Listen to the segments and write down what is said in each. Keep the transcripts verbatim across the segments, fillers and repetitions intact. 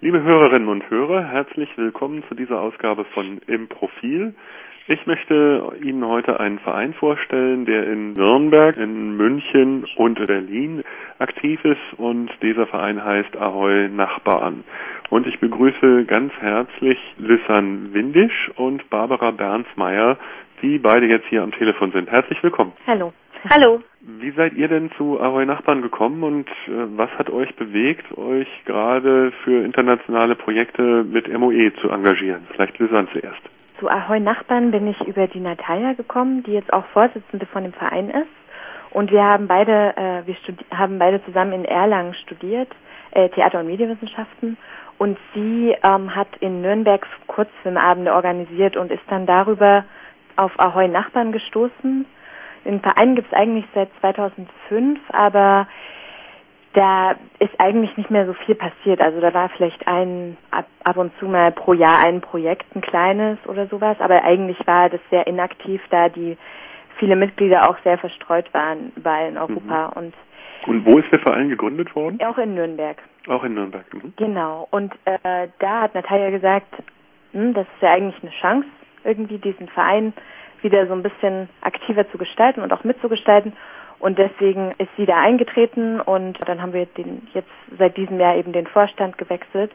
Liebe Hörerinnen und Hörer, herzlich willkommen zu dieser Ausgabe von Im Profil. Ich möchte Ihnen heute einen Verein vorstellen, der in Nürnberg, in München und Berlin aktiv ist, und dieser Verein heißt Ahoi Nachbarn. Und ich begrüße ganz herzlich Lisanne Windisch und Barbara Bernsmeier, die beide jetzt hier am Telefon sind. Herzlich willkommen. Hallo. Hallo. Wie seid ihr denn zu Ahoi Nachbarn gekommen und äh, was hat euch bewegt, euch gerade für internationale Projekte mit M O E zu engagieren? Vielleicht Lisanne zuerst. Zu Ahoi Nachbarn bin ich über die Natalia gekommen, die jetzt auch Vorsitzende von dem Verein ist. Und wir haben beide, äh, wir studi- haben beide zusammen in Erlangen studiert, äh, Theater- und Medienwissenschaften. Und sie ähm, hat in Nürnberg Kurzfilmabende organisiert und ist dann darüber auf Ahoi Nachbarn gestoßen. Den Verein gibt es eigentlich seit zweitausendfünf, aber da ist eigentlich nicht mehr so viel passiert. Also da war vielleicht ein, ab, ab und zu mal pro Jahr ein Projekt, ein kleines oder sowas, aber eigentlich war das sehr inaktiv, da die viele Mitglieder auch sehr verstreut waren überall in Europa. Mhm. Und, und wo ist der Verein gegründet worden? Auch in Nürnberg. Auch in Nürnberg. Mhm. Genau. Und äh, da hat Natalia gesagt, hm, das ist ja eigentlich eine Chance, irgendwie diesen Verein wieder so ein bisschen aktiver zu gestalten und auch mitzugestalten. Und deswegen ist sie da eingetreten und dann haben wir den jetzt seit diesem Jahr eben den Vorstand gewechselt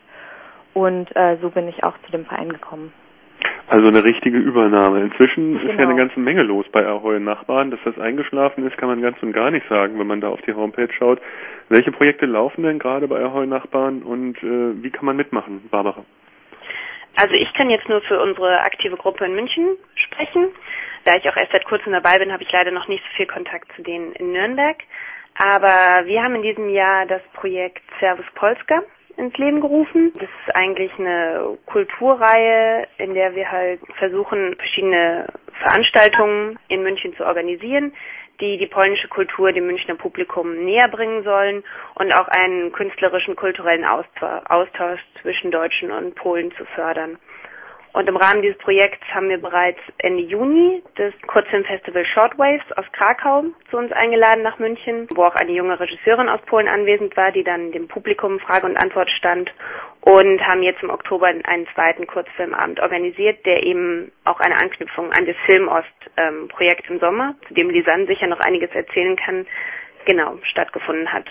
und äh, so bin ich auch zu dem Verein gekommen. Also eine richtige Übernahme. Inzwischen Genau. ist ja eine ganze Menge los bei Ahoi Nachbarn. Dass das eingeschlafen ist, kann man ganz und gar nicht sagen, wenn man da auf die Homepage schaut. Welche Projekte laufen denn gerade bei Ahoi Nachbarn und äh, wie kann man mitmachen, Barbara? Also ich kann jetzt nur für unsere aktive Gruppe in München sprechen. Da ich auch erst seit kurzem dabei bin, habe ich leider noch nicht so viel Kontakt zu denen in Nürnberg. Aber wir haben in diesem Jahr das Projekt Servus Polska ins Leben gerufen. Das ist eigentlich eine Kulturreihe, in der wir halt versuchen, verschiedene Veranstaltungen in München zu organisieren, die die polnische Kultur dem Münchner Publikum näher bringen sollen und auch einen künstlerischen, kulturellen Austausch zwischen Deutschen und Polen zu fördern. Und im Rahmen dieses Projekts haben wir bereits Ende Juni das Kurzfilmfestival Shortwaves aus Krakau zu uns eingeladen nach München, wo auch eine junge Regisseurin aus Polen anwesend war, die dann dem Publikum Frage und Antwort stand, und haben jetzt im Oktober einen zweiten Kurzfilmabend organisiert, der eben auch eine Anknüpfung an das Filmost-Projekt im Sommer, zu dem Lisanne sicher noch einiges erzählen kann, genau stattgefunden hat.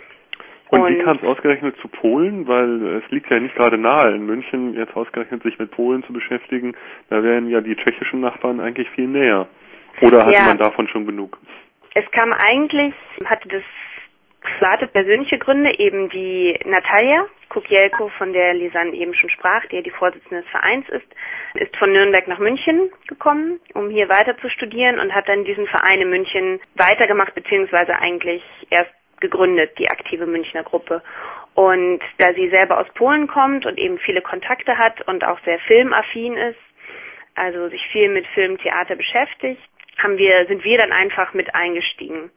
Und, und wie kam es ausgerechnet zu Polen? Weil es liegt ja nicht gerade nahe, in München jetzt ausgerechnet sich mit Polen zu beschäftigen. Da wären ja die tschechischen Nachbarn eigentlich viel näher. Oder hatte ja. man davon schon genug? Es kam eigentlich, hatte das private, persönliche Gründe, eben die Natalia Kukielko, von der Lisanne eben schon sprach, die ja die Vorsitzende des Vereins ist, ist von Nürnberg nach München gekommen, um hier weiter zu studieren, und hat dann diesen Verein in München weitergemacht, beziehungsweise eigentlich erst gegründet, die aktive Münchner Gruppe. Und da sie selber aus Polen kommt und eben viele Kontakte hat und auch sehr filmaffin ist, also sich viel mit Film, Theater beschäftigt, haben wir, sind wir dann einfach mit eingestiegen.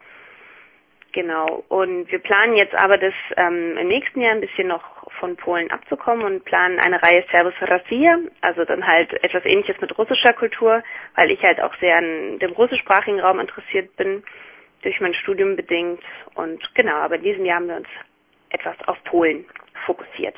Genau. Und wir planen jetzt aber, das ähm, im nächsten Jahr ein bisschen noch von Polen abzukommen und planen eine Reihe Servus Россия, also dann halt etwas Ähnliches mit russischer Kultur, weil ich halt auch sehr an dem russischsprachigen Raum interessiert bin, durch mein Studium bedingt. Und genau, aber in diesem Jahr haben wir uns etwas auf Polen fokussiert.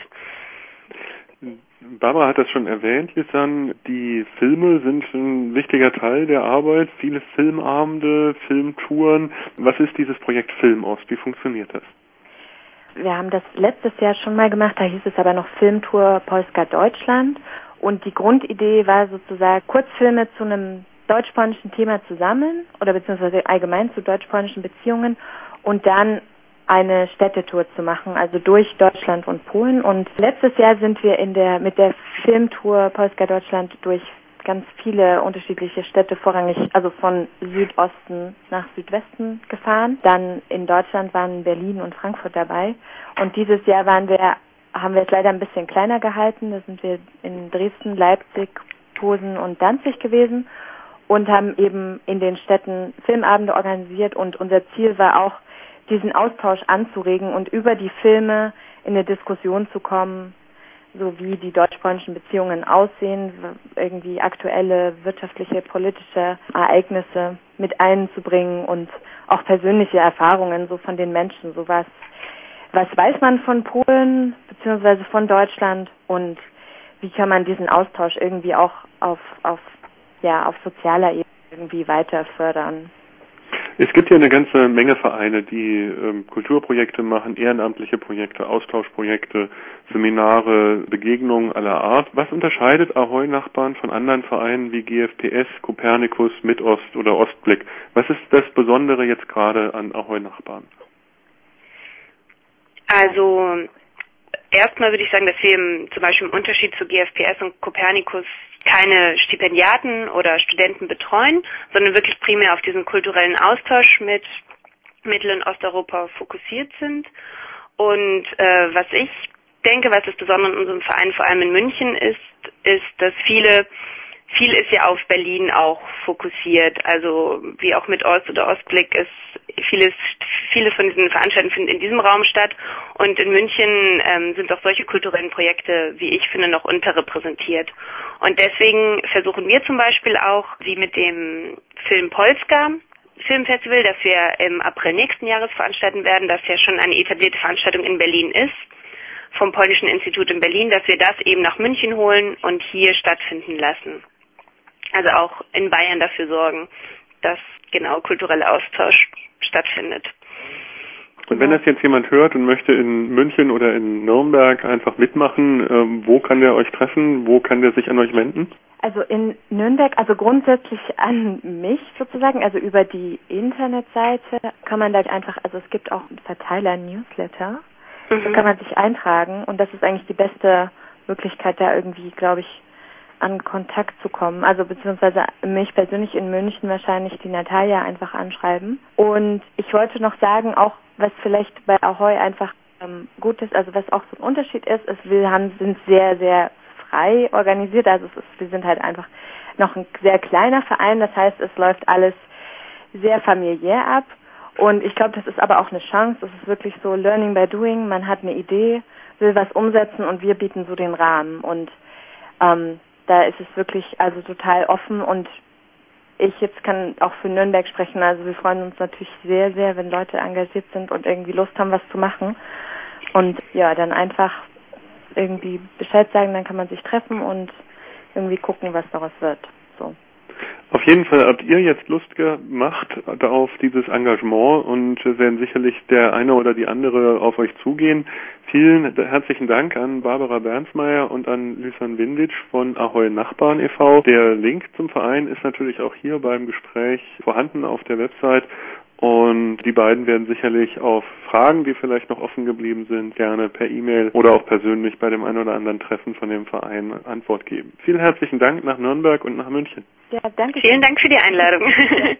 Barbara hat das schon erwähnt, Lisanne. Die Filme sind ein wichtiger Teil der Arbeit. Viele Filmabende, Filmtouren. Was ist dieses Projekt Filmost? Wie funktioniert das? Wir haben das letztes Jahr schon mal gemacht, da hieß es aber noch Filmtour Polska Deutschland. Und die Grundidee war sozusagen, Kurzfilme zu einem deutsch-polnischen Thema zu sammeln oder beziehungsweise allgemein zu deutsch-polnischen Beziehungen und dann eine Städtetour zu machen, also durch Deutschland und Polen. Und letztes Jahr sind wir in der mit der Filmtour Polska Deutschland durch ganz viele unterschiedliche Städte, vorrangig also von Südosten nach Südwesten gefahren. Dann in Deutschland waren Berlin und Frankfurt dabei. Und dieses Jahr waren wir, haben wir es leider ein bisschen kleiner gehalten. Da sind wir in Dresden, Leipzig, Posen und Danzig gewesen und haben eben in den Städten Filmabende organisiert. Und unser Ziel war auch, diesen Austausch anzuregen und über die Filme in eine Diskussion zu kommen, so wie die deutsch-polnischen Beziehungen aussehen, irgendwie aktuelle wirtschaftliche, politische Ereignisse mit einzubringen und auch persönliche Erfahrungen so von den Menschen, so was, was weiß man von Polen beziehungsweise von Deutschland und wie kann man diesen Austausch irgendwie auch auf, auf, ja, auf sozialer Ebene irgendwie weiter fördern. Es gibt ja eine ganze Menge Vereine, die ähm, Kulturprojekte machen, ehrenamtliche Projekte, Austauschprojekte, Seminare, Begegnungen aller Art. Was unterscheidet Ahoi-Nachbarn von anderen Vereinen wie G F P S, Kopernikus, Mitost oder Ostblick? Was ist das Besondere jetzt gerade an Ahoi-Nachbarn? Also erstmal würde ich sagen, dass wir im, zum Beispiel im Unterschied zu G F P S und Kopernikus keine Stipendiaten oder Studenten betreuen, sondern wirklich primär auf diesen kulturellen Austausch mit Mittel- und Osteuropa fokussiert sind. Und äh, was ich denke, was das Besondere in unserem Verein, vor allem in München ist, ist, dass viele Viel ist ja auf Berlin auch fokussiert, also wie auch mit Ost oder Ostblick ist vieles, vieles von diesen Veranstaltungen finden in diesem Raum statt und in München ähm, sind auch solche kulturellen Projekte, wie ich finde, noch unterrepräsentiert. Und deswegen versuchen wir zum Beispiel auch, wie mit dem Film Polska Filmfestival, das wir im April nächsten Jahres veranstalten werden, das ja schon eine etablierte Veranstaltung in Berlin ist, vom Polnischen Institut in Berlin, dass wir das eben nach München holen und hier stattfinden lassen. Also auch in Bayern dafür sorgen, dass genau kultureller Austausch stattfindet. Und wenn das jetzt jemand hört und möchte in München oder in Nürnberg einfach mitmachen, ähm, wo kann der euch treffen? Wo kann der sich an euch wenden? Also in Nürnberg, also grundsätzlich an mich sozusagen, also über die Internetseite kann man da einfach, also es gibt auch einen Verteiler-Newsletter, mhm. da kann man sich eintragen und das ist eigentlich die beste Möglichkeit, da irgendwie, glaube ich, an Kontakt zu kommen, also beziehungsweise mich persönlich in München wahrscheinlich die Natalia einfach anschreiben. Und ich wollte noch sagen, auch was vielleicht bei Ahoi einfach ähm, gut ist, also was auch so ein Unterschied ist, ist, wir haben, sind sehr, sehr frei organisiert, also es ist, wir sind halt einfach noch ein sehr kleiner Verein, das heißt, es läuft alles sehr familiär ab und ich glaube, das ist aber auch eine Chance, es ist wirklich so Learning by Doing, man hat eine Idee, will was umsetzen und wir bieten so den Rahmen und ähm, da ist es wirklich also total offen und ich jetzt kann auch für Nürnberg sprechen. Also wir freuen uns natürlich sehr, sehr, wenn Leute engagiert sind und irgendwie Lust haben, was zu machen. Und ja, dann einfach irgendwie Bescheid sagen, dann kann man sich treffen und irgendwie gucken, was daraus wird. So. Auf jeden Fall habt ihr jetzt Lust gemacht auf dieses Engagement und werden sicherlich der eine oder die andere auf euch zugehen. Vielen herzlichen Dank an Barbara Bernsmeier und an Lysan Windic von Ahoi Nachbarn e V Der Link zum Verein ist natürlich auch hier beim Gespräch vorhanden auf der Website. Und die beiden werden sicherlich auf Fragen, die vielleicht noch offen geblieben sind, gerne per E-Mail oder auch persönlich bei dem einen oder anderen Treffen von dem Verein Antwort geben. Vielen herzlichen Dank nach Nürnberg und nach München. Ja, danke. Vielen Dank für die Einladung.